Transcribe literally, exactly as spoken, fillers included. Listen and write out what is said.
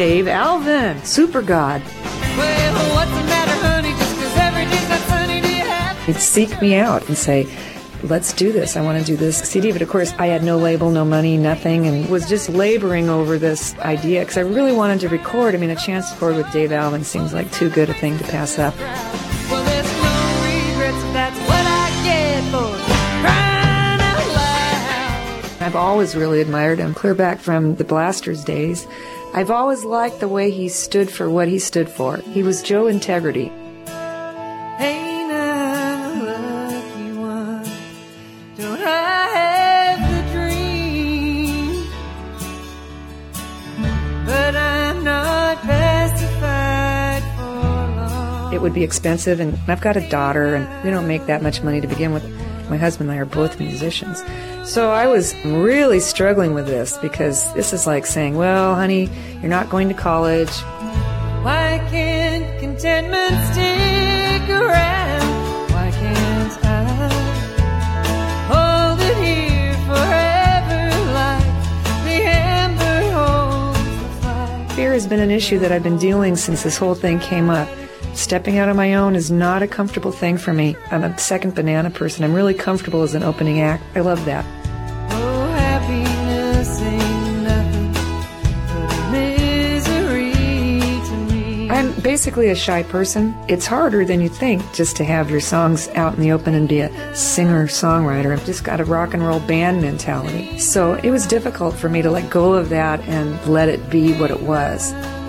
Dave Alvin, Super God. Well, what's the matter, honey? Just 'cause every day's not sunny, do you have? He'd seek me out and say, let's do this. I want to do this C D. But of course, I had no label, no money, nothing, and was just laboring over this idea because I really wanted to record. I mean, a chance to record with Dave Alvin seems like too good a thing to pass up. Well, there's no regrets, that's what I get for crying out loud. I've always really admired him, clear back from the Blasters days. I've always liked the way he stood for what he stood for. He was Joe Integrity. Ain't I the lucky one? Don't I have the dream? But I'm not pacified for long. It would be expensive, and I've got a daughter, and we don't make that much money to begin with. My husband and I are both musicians. So I was really struggling with this because this is like saying, well, honey, you're not going to college. Why can't contentment stick around? Why can't I hold it here forever like the amber holds the fire? Fear has been an issue that I've been dealing since this whole thing came up. Stepping out on my own is not a comfortable thing for me. I'm a second banana person. I'm really comfortable as an opening act. I love that. Oh, happiness ain't nothing but misery to me. I'm basically a shy person. It's harder than you think just to have your songs out in the open and be a singer-songwriter. I've just got a rock and roll band mentality. So it was difficult for me to let go of that and let it be what it was.